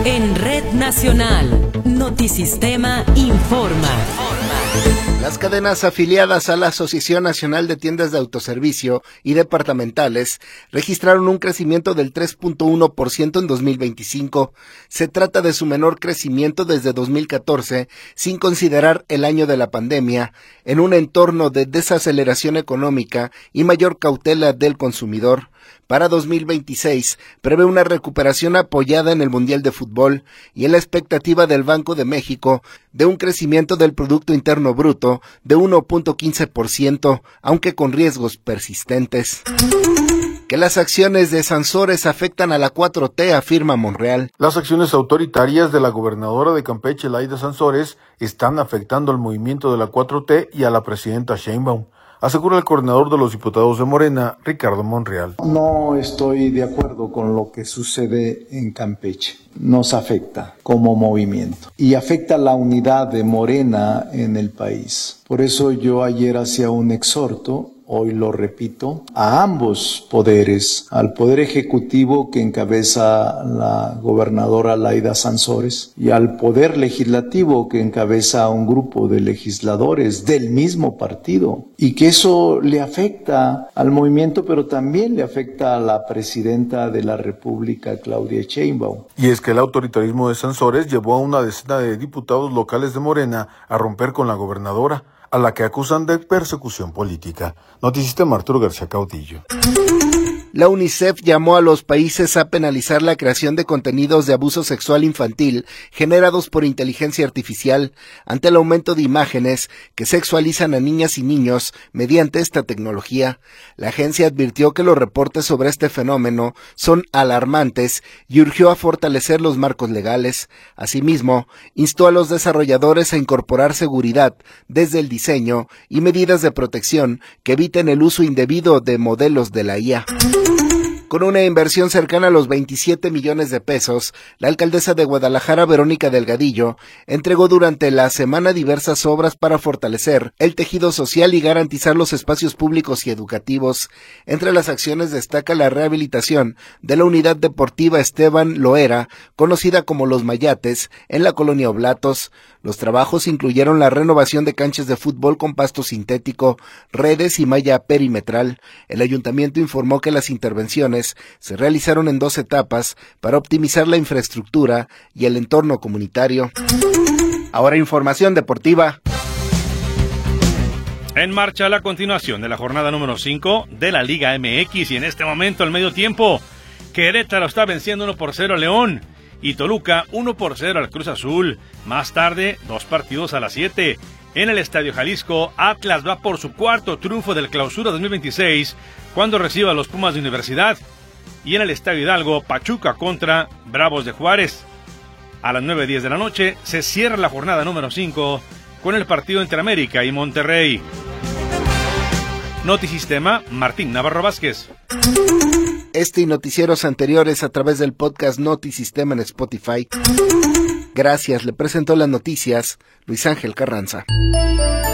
En Red Nacional, Notisistema informa. Las cadenas afiliadas a la Asociación Nacional de Tiendas de Autoservicio y Departamentales registraron un crecimiento del 3.1% en 2025. Se trata de su menor crecimiento desde 2014, sin considerar el año de la pandemia, en un entorno de desaceleración económica y mayor cautela del consumidor. Para 2026 prevé una recuperación apoyada en el Mundial de Fútbol y en la expectativa del Banco de México de un crecimiento del Producto Interno Bruto de 1.15%, aunque con riesgos persistentes. Que las acciones de Sansores afectan a la 4T, afirma Monreal. Las acciones autoritarias de la gobernadora de Campeche, Laida Sansores, están afectando al movimiento de la 4T y a la presidenta Sheinbaum, asegura el coordinador de los diputados de Morena, Ricardo Monreal. No estoy de acuerdo con lo que sucede en Campeche. Nos afecta como movimiento y afecta la unidad de Morena en el país. Por eso yo ayer hacía un exhorto, hoy lo repito, a ambos poderes, al poder ejecutivo que encabeza la gobernadora Laida Sansores y al poder legislativo que encabeza un grupo de legisladores del mismo partido, y que eso le afecta al movimiento, pero también le afecta a la presidenta de la República, Claudia Sheinbaum. Y es que el autoritarismo de Sansores llevó a una decena de diputados locales de Morena a romper con la gobernadora, a la que acusan de persecución política. Notisistema, Arturo García Caudillo. La UNICEF llamó a los países a penalizar la creación de contenidos de abuso sexual infantil generados por inteligencia artificial ante el aumento de imágenes que sexualizan a niñas y niños mediante esta tecnología. La agencia advirtió que los reportes sobre este fenómeno son alarmantes y urgió a fortalecer los marcos legales. Asimismo, instó a los desarrolladores a incorporar seguridad desde el diseño y medidas de protección que eviten el uso indebido de modelos de la IA. Con una inversión cercana a los 27 millones de pesos, la alcaldesa de Guadalajara, Verónica Delgadillo, entregó durante la semana diversas obras para fortalecer el tejido social y garantizar los espacios públicos y educativos. Entre las acciones destaca la rehabilitación de la unidad deportiva Esteban Loera, conocida como Los Mayates, en la colonia Oblatos. Los trabajos incluyeron la renovación de canchas de fútbol con pasto sintético, redes y malla perimetral. El ayuntamiento informó que las intervenciones se realizaron en 2 etapas para optimizar la infraestructura y el entorno comunitario. Ahora información deportiva. En marcha la continuación de la jornada número 5 de la Liga MX y en este momento al medio tiempo, Querétaro está venciendo 1-0 a León y Toluca 1-0 al Cruz Azul. Más tarde, 2 partidos a las 7. En el Estadio Jalisco, Atlas va por su 4º triunfo del Clausura 2026 cuando reciba a los Pumas de Universidad. Y en el Estadio Hidalgo, Pachuca contra Bravos de Juárez. A las 9:10 de la noche se cierra la jornada número 5 con el partido entre América y Monterrey. Notisistema, Martín Navarro Vázquez. Este y noticieros anteriores a través del podcast Notisistema en Spotify. Gracias, le presentó las noticias Luis Ángel Carranza.